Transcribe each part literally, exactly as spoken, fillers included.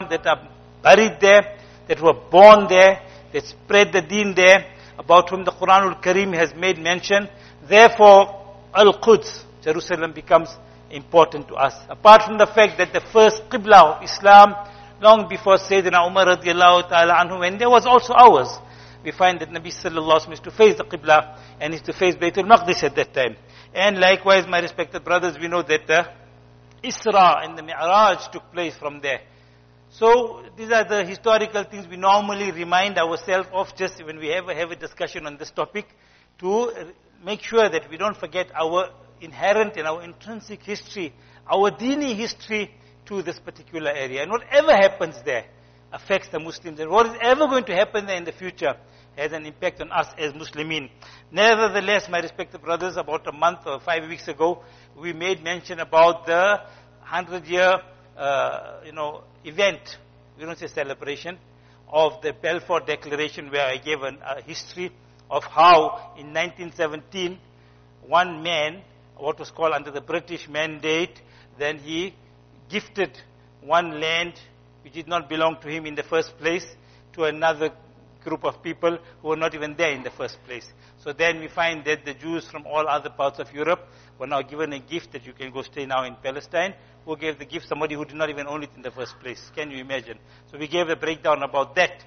that are buried there, that were born there, that spread the deen there, about whom the Quranul Kareem has made mention. Therefore, Al-Quds, Jerusalem, becomes important to us. Apart from the fact that the first Qibla of Islam, long before Sayyidina Umar radiallahu ta'ala anhu, when there was also ours, we find that Nabi sallallahu alaihi wasallam used to face the Qibla and used to face Baytul Maqdis at that time. And likewise, my respected brothers, we know that the Isra and the Mi'raj took place from there. So, these are the historical things we normally remind ourselves of just when we ever have a discussion on this topic, to make sure that we don't forget our inherent and our intrinsic history, our Dini history to this particular area. And whatever happens there affects the Muslims. And what is ever going to happen there in the future has an impact on us as Muslimin. Nevertheless, my respected brothers, about a month or five weeks ago, we made mention about the hundred-year, uh, you know, event, we don't say celebration, of the Balfour Declaration, where I gave an, a history of how in nineteen seventeen, one man, what was called under the British mandate, then he gifted one land which did not belong to him in the first place to another group of people who were not even there in the first place. So then we find that the Jews from all other parts of Europe were now given a gift that you can go stay now in Palestine. Who gave the gift? Somebody who did not even own it in the first place. Can you imagine? So we gave a breakdown about that.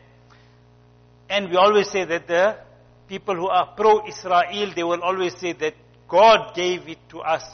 And we always say that the people who are pro-Israel, they will always say that God gave it to us.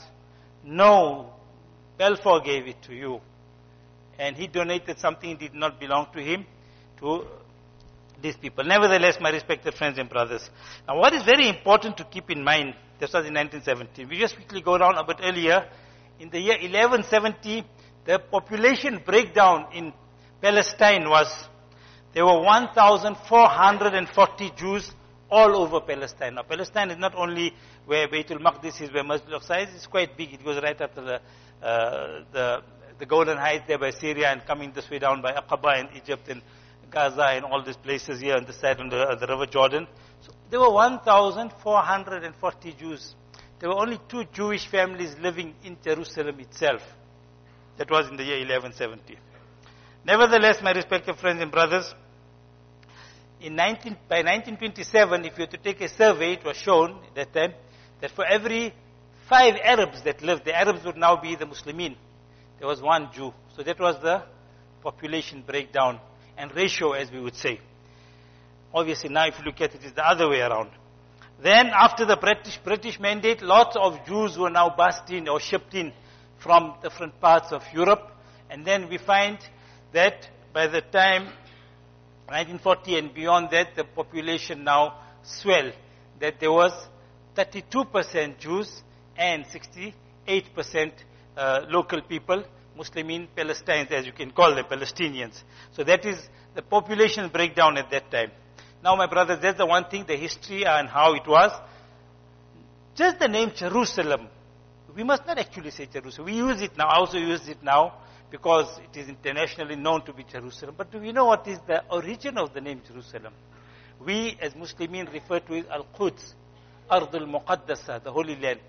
No, Balfour gave it to you. And he donated something that did not belong to him, to these people. Nevertheless, my respected friends and brothers, now what is very important to keep in mind, this was in nineteen seventeen. We just quickly go down a bit earlier. In the year eleven seventy, the population breakdown in Palestine was, there were one thousand four hundred forty Jews all over Palestine. Now, Palestine is not only where Baytul Maqdis is, where Masjid al-Aqsa is, it's quite big. It goes right up to the, uh, the, the Golden Heights there by Syria, and coming this way down by Aqaba in Egypt, and Gaza and all these places here on the side on the, uh, the River Jordan. So there were one thousand four hundred forty Jews. There were only two Jewish families living in Jerusalem itself. That was in the year eleven seventy. Nevertheless, my respected friends and brothers, in nineteen, by nineteen twenty-seven, if you were to take a survey, it was shown at that time that for every five Arabs that lived, the Arabs would now be the Muslimin. There was one Jew. So that was the population breakdown and ratio, as we would say. Obviously, now if you look at it, it's the other way around. Then, after the British British mandate, lots of Jews were now bussed in or shipped in from different parts of Europe. And then we find that by the time nineteen forty and beyond that, the population now swelled. That there was thirty-two percent Jews and sixty-eight percent uh, local people, Muslimin Palestinians, as you can call them, Palestinians. So that is the population breakdown at that time. Now, my brothers, that's the one thing, the history and how it was. Just the name Jerusalem, we must not actually say Jerusalem. We use it now, I also use it now, because it is internationally known to be Jerusalem. But do we know what is the origin of the name Jerusalem? We, as Muslimin, refer to it as Al-Quds, Ardul Muqaddasa, the Holy Land.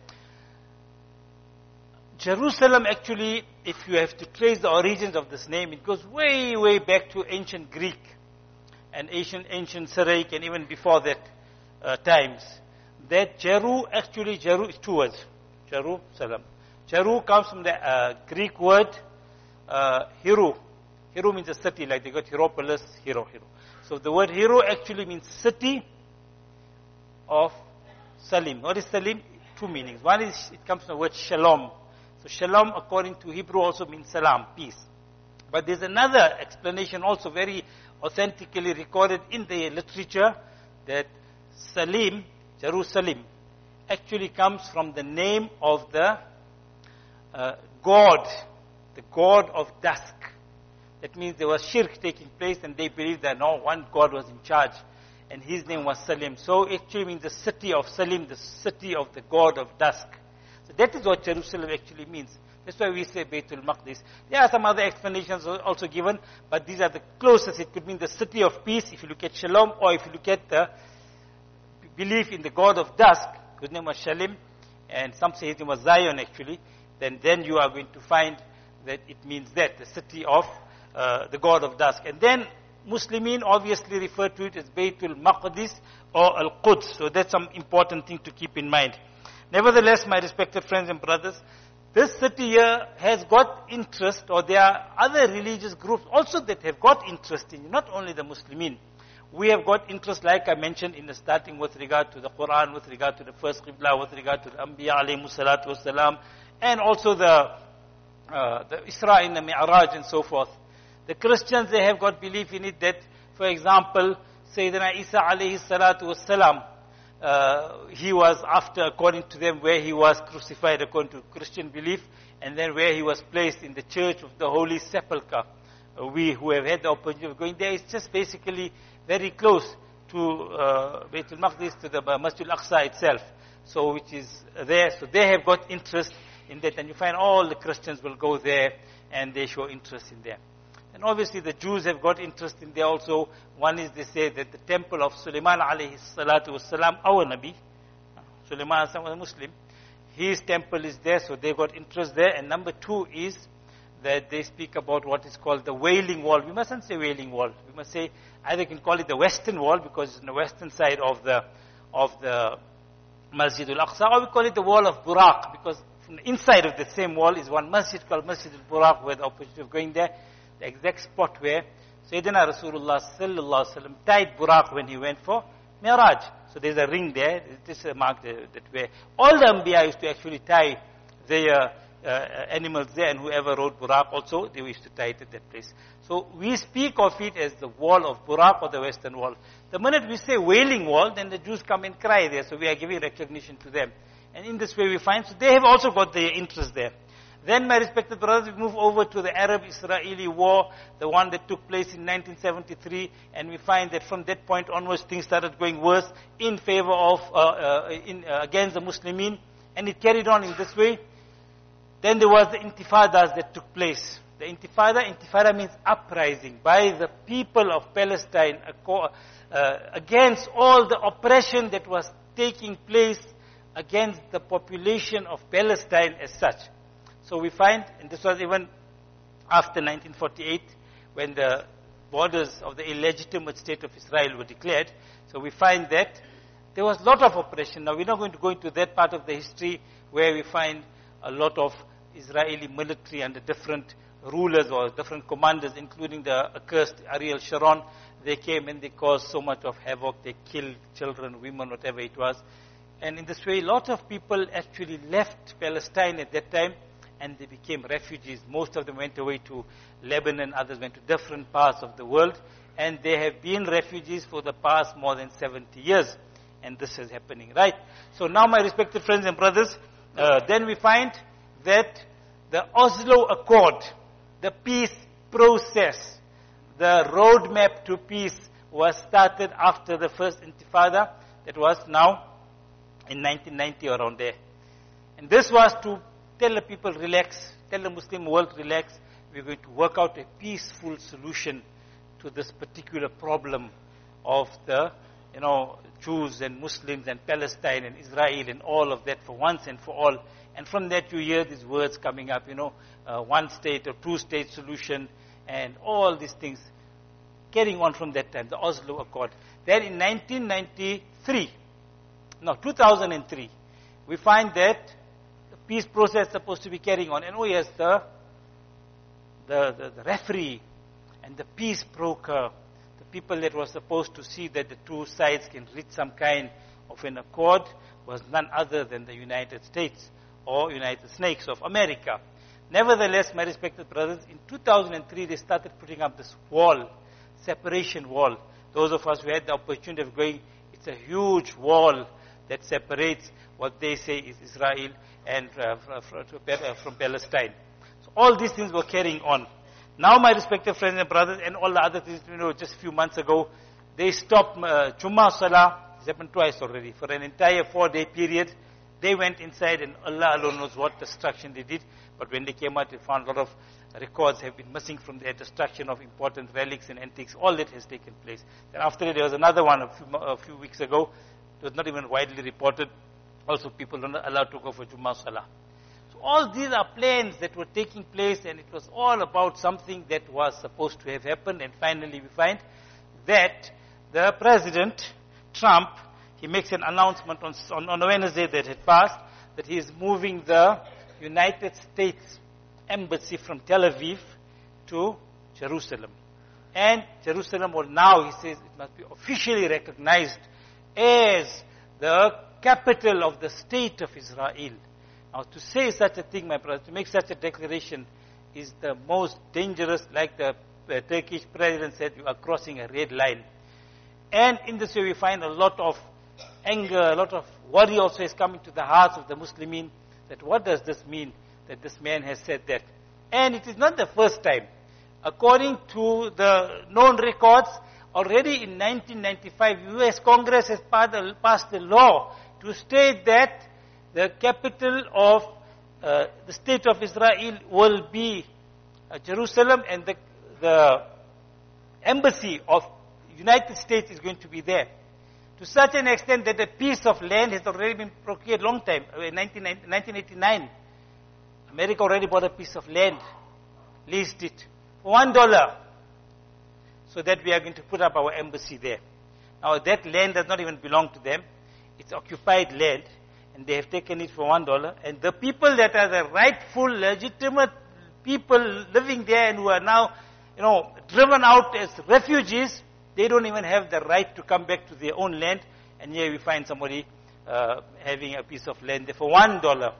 Jerusalem, actually, if you have to trace the origins of this name, it goes way, way back to ancient Greek and ancient, ancient Syriac, and even before that uh, times. That Jeru, actually, Jeru is two words. Jerusalem. Jeru comes from the uh, Greek word uh, Hiru. Hiru means a city, like they got Hierapolis, Hero, Hero. So the word Hiru actually means city of Salim. What is Salim? Two meanings. One is, it comes from the word Shalom. So Shalom, according to Hebrew, also means Salam, peace. But there's another explanation also very authentically recorded in the literature, that Salim, Jerusalem, actually comes from the name of the uh, god, the god of dusk. That means there was shirk taking place, and they believed that no, one god was in charge, and his name was Salim. So it actually means the city of Salim, the city of the god of dusk. So that is what Jerusalem actually means. That's why we say Baytul Maqdis. There are some other explanations also given, but these are the closest. It could mean the city of peace, if you look at Shalom, or if you look at the belief in the god of dusk, whose name was Shalim, and some say his name was Zion actually, then, then you are going to find that it means that, the city of uh, the god of dusk. And then Muslimin obviously refer to it as Baytul Maqdis or Al-Quds. So that's some important thing to keep in mind. Nevertheless, my respected friends and brothers, this city here has got interest, or there are other religious groups also that have got interest in, not only the Muslimin. We have got interest, like I mentioned in the starting, with regard to the Quran, with regard to the first Qibla, with regard to the Anbiya alayhi salatu wasalam, and also the, uh, the Isra and the Mi'raj and so forth. The Christians, they have got belief in it that, for example, Sayyidina Isa alayhi salatu wasalam, uh, he was after, according to them, where he was crucified according to Christian belief, and then where he was placed in the church of the Holy Sepulchre. Uh, we who have had the opportunity of going there, it's just basically very close to uh, Baytul Maqdis, to the uh, Masjid al-Aqsa itself, so which is there. So they have got interest in that, and you find all the Christians will go there and they show interest in there. And obviously the Jews have got interest in there also. One is, they say that the temple of Sulaiman alayhi salatu wasalam, our Nabi, Sulaiman was a Muslim, his temple is there, so they got interest there. And number two is that they speak about what is called the Wailing Wall. We mustn't say Wailing Wall. We must say, either can call it the Western Wall, because it's on the western side of the, of the Masjid al-Aqsa, or we call it the Wall of Buraq, because from the inside of the same wall is one masjid called Masjid al-Buraq, where the opportunity of going there, the exact spot where Sayyidina Rasulullah sallallahu alaihi wasallam tied Buraq when he went for Mi'raj. So there's a ring there, this is marked that way. All the Anbiya used to actually tie their uh, animals there, and whoever rode Buraq also, they used to tie it at that place. So we speak of it as the wall of Buraq, or the Western Wall. The minute we say Wailing Wall, then the Jews come and cry there, so we are giving recognition to them. And in this way we find, so they have also got their interest there. Then, my respected brothers, we move over to the Arab-Israeli war, the one that took place in nineteen seventy-three, and we find that from that point onwards, things started going worse in favor of, uh, uh, in, uh, against the Muslimin, and it carried on in this way. Then there was the Intifadas that took place. The Intifada, Intifada means uprising by the people of Palestine uh, against all the oppression that was taking place against the population of Palestine as such. So we find, and this was even after nineteen forty-eight, when the borders of the illegitimate state of Israel were declared. So we find that there was a lot of oppression. Now we're not going to go into that part of the history where we find a lot of Israeli military under different rulers or different commanders, including the accursed Ariel Sharon. They came and they caused so much of havoc. They killed children, women, whatever it was. And in this way, a lot of people actually left Palestine at that time, and they became refugees. Most of them went away to Lebanon, others went to different parts of the world, and they have been refugees for the past more than seventy years. And this is happening, right? So now, my respected friends and brothers, uh, then we find that the Oslo Accord, the peace process, the roadmap to peace was started after the first Intifada, that was now in nineteen ninety, around there. And this was to tell the people, relax, tell the Muslim world, relax, we're going to work out a peaceful solution to this particular problem of the, you know, Jews and Muslims and Palestine and Israel and all of that for once and for all. And from that you hear these words coming up, you know, uh, one state or two state solution and all these things carrying on from that time, the Oslo Accord. Then in nineteen ninety-three, no, two thousand three, we find that the peace process is supposed to be carrying on. And oh yes, the, the, the, the referee and the peace broker, the people that were supposed to see that the two sides can reach some kind of an accord, was none other than the United States or United Snakes of America. Nevertheless, my respected brothers, in two thousand three they started putting up this wall, separation wall. Those of us who had the opportunity of going, it's a huge wall that separates what they say is Israel and uh, from Palestine. So all these things were carrying on. Now, my respected friends and brothers, and all the other things, you know, just a few months ago, they stopped uh, Jummah Salah. It's happened twice already. For an entire four-day period, they went inside, and Allah alone knows what destruction they did. But when they came out, they found a lot of records have been missing from their destruction of important relics and antiques. All that has taken place. Then after that, there was another one a few, a few weeks ago. It was not even widely reported. Also, people are not allowed to go for Jummah Salah. So all these are plans that were taking place, and it was all about something that was supposed to have happened. And finally we find that the President, Trump, he makes an announcement on, on, on Wednesday that had passed, that he is moving the United States Embassy from Tel Aviv to Jerusalem. And Jerusalem will now, he says, it must be officially recognized as the capital of the state of Israel. Now, to say such a thing, my brother, to make such a declaration is the most dangerous, like the uh, Turkish president said, you are crossing a red line. And in this way we find a lot of anger, a lot of worry also is coming to the hearts of the Muslimin, that what does this mean, that this man has said that. And it is not the first time. According to the known records, already in nineteen ninety-five, U S Congress has passed a law to state that the capital of uh, the state of Israel will be uh, Jerusalem, and the, the embassy of United States is going to be there. To such an extent that a piece of land has already been procured long time, in nineteen eighty-nine. America already bought a piece of land, leased it for one dollar, so that we are going to put up our embassy there. Now that land does not even belong to them. It's occupied land, and they have taken it for one dollar. And the people that are the rightful, legitimate people living there and who are now, you know, driven out as refugees, they don't even have the right to come back to their own land. And here we find somebody uh, having a piece of land there for one dollar.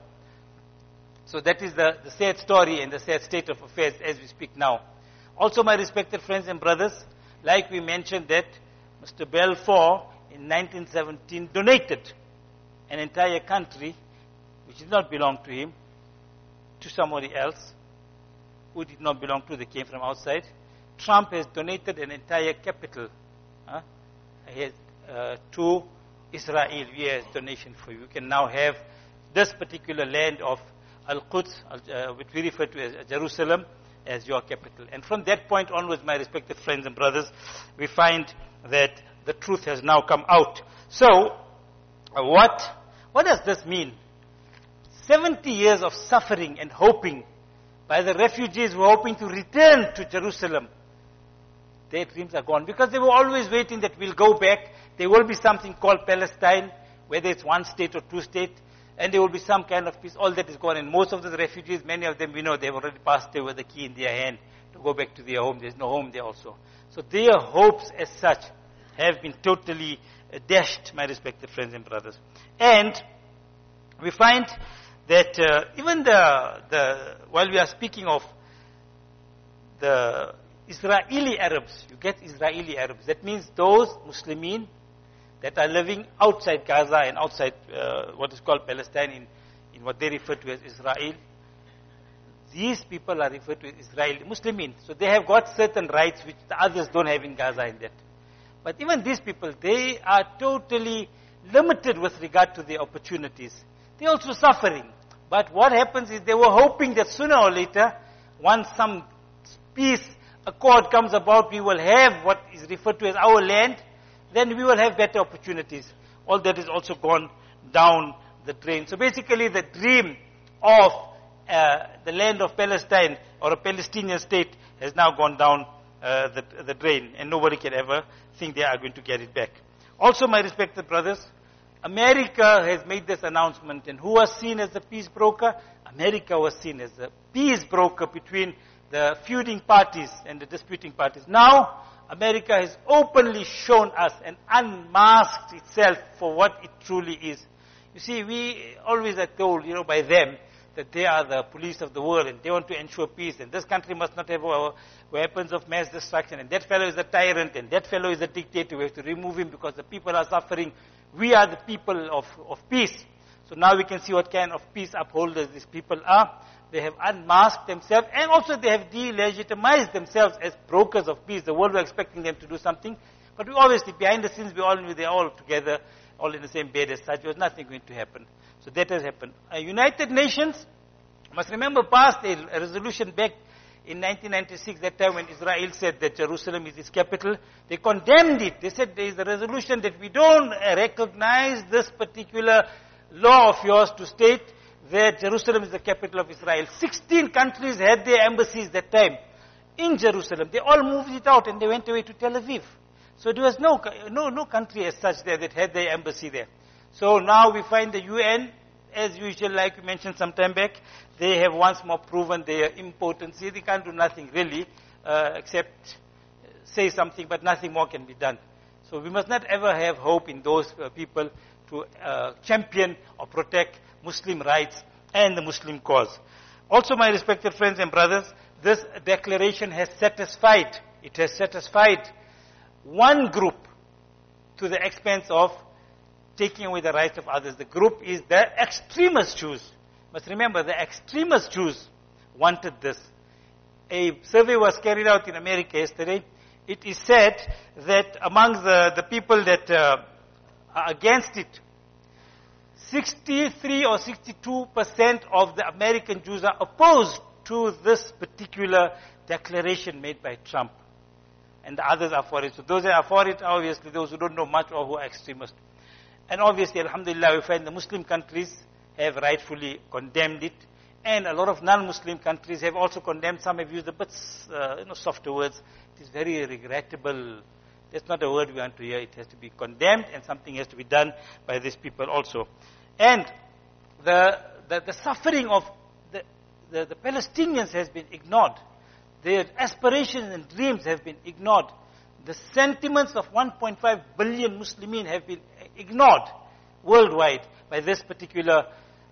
So that is the, the sad story and the sad state of affairs as we speak now. Also, my respected friends and brothers, like we mentioned that Mister Balfour in nineteen seventeen donated an entire country, which did not belong to him, to somebody else who did not belong to, they came from outside. Trump has donated an entire capital uh, has, uh, to Israel. We as donation for you. You can now have this particular land of Al-Quds, uh, which we refer to as Jerusalem, as your capital. And from that point onwards, my respected friends and brothers, we find that the truth has now come out. So, uh, what, what does this mean? seventy years of suffering and hoping by the refugees who are hoping to return to Jerusalem. Their dreams are gone, because they were always waiting that we'll go back. There will be something called Palestine, whether it's one state or two state, and there will be some kind of peace. All that is gone. And most of the refugees, many of them, we know, they've already passed away with the key in their hand to go back to their home. There's no home there also. So their hopes as such have been totally uh, dashed, my respected friends and brothers. And we find that uh, even the, the, while we are speaking of the Israeli Arabs, you get Israeli Arabs. That means those Muslimin that are living outside Gaza and outside uh, what is called Palestine, in, in what they refer to as Israel. These people are referred to as Israeli Muslimin. So they have got certain rights which the others don't have in Gaza and that. But even these people, they are totally limited with regard to their opportunities. They're also suffering. But what happens is they were hoping that sooner or later, once some peace accord comes about, we will have what is referred to as our land, then we will have better opportunities. All that is also gone down the drain. So basically the dream of uh, the land of Palestine or a Palestinian state has now gone down uh, the, the drain, and nobody can ever think they are going to get it back. Also, my respected brothers, America has made this announcement, and who was seen as the peace broker? America was seen as the peace broker between the feuding parties and the disputing parties. Now, America has openly shown us and unmasked itself for what it truly is. You see, we always are told, you know, by them that they are the police of the world and they want to ensure peace, and this country must not have uh, weapons of mass destruction, and that fellow is a tyrant, and that fellow is a dictator. We have to remove him because the people are suffering. We are the people of, of peace. So now we can see what kind of peace upholders these people are. They have unmasked themselves, and also they have delegitimized themselves as brokers of peace. The world were expecting them to do something, but we obviously, behind the scenes, we all knew they're all together, all in the same bed as such. There was nothing going to happen. So that has happened. Uh, United Nations must remember passed a, a resolution back in nineteen ninety-six, that time when Israel said that Jerusalem is its capital. They condemned it. They said there is a resolution that we don't uh, recognize this particular law of yours to state that Jerusalem is the capital of Israel. sixteen countries had their embassies that time in Jerusalem. They all moved it out and they went away to Tel Aviv. So there was no, no, no country as such there that had their embassy there. So now we find the U N, as usual, like we mentioned some time back, they have once more proven their impotency. They can't do nothing really, uh, except say something, but nothing more can be done. So we must not ever have hope in those uh, people to uh, champion or protect Muslim rights and the Muslim cause. Also, my respected friends and brothers, this declaration has satisfied, it has satisfied one group to the expense of taking away the rights of others. The group is the extremist Jews. Must remember, the extremist Jews wanted this. A survey was carried out in America yesterday. It is said that among the, the people that uh, are against it, sixty-three or sixty-two percent of the American Jews are opposed to this particular declaration made by Trump. And the others are for it. So those that are for it, obviously, those who don't know much or who are extremists. And obviously, alhamdulillah, we find the Muslim countries have rightfully condemned it. And a lot of non-Muslim countries have also condemned. Some have used a bit uh, you know, softer words. It is very regrettable. That's not a word we want to hear. It has to be condemned, and something has to be done by these people also. And the the, the suffering of the, the, the Palestinians has been ignored. Their aspirations and dreams have been ignored. The sentiments of one point five billion Muslimin have been ignored worldwide by this particular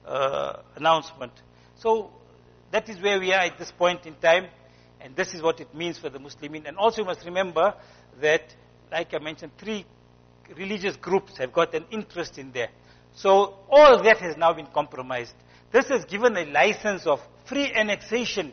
uh, announcement. So that is where we are at this point in time, and this is what it means for the Muslimin. And also you must remember that, like I mentioned, three religious groups have got an interest in there. So all that has now been compromised. This has given a license of free annexation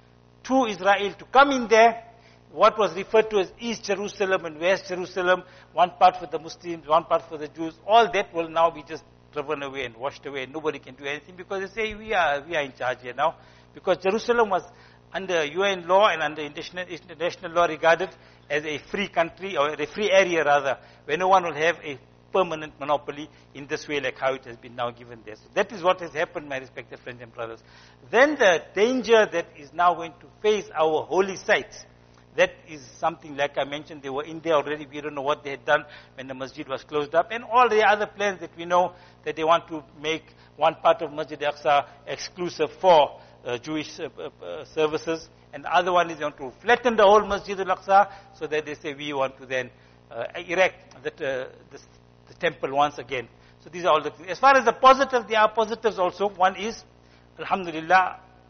to Israel to come in there. What was referred to as East Jerusalem and West Jerusalem, one part for the Muslims, one part for the Jews, all that will now be just driven away and washed away, and nobody can do anything because they say we are we are in charge here now. Because Jerusalem was under U N law and under international, international law regarded as a free country, or a free area rather, where no one will have a permanent monopoly in this way like how it has been now given there. So that is what has happened, my respected friends and brothers. Then the danger that is now going to face our holy sites, that is something like I mentioned, they were in there already. We don't know what they had done when the masjid was closed up. And all the other plans that we know, that they want to make one part of Masjid Al-Aqsa exclusive for uh, Jewish uh, uh, services. And the other one is they want to flatten the whole Masjid Al-Aqsa, so that they say we want to then uh, erect that, uh, this, the temple once again. So these are all the things. As far as the positive, there are positives also. One is, alhamdulillah,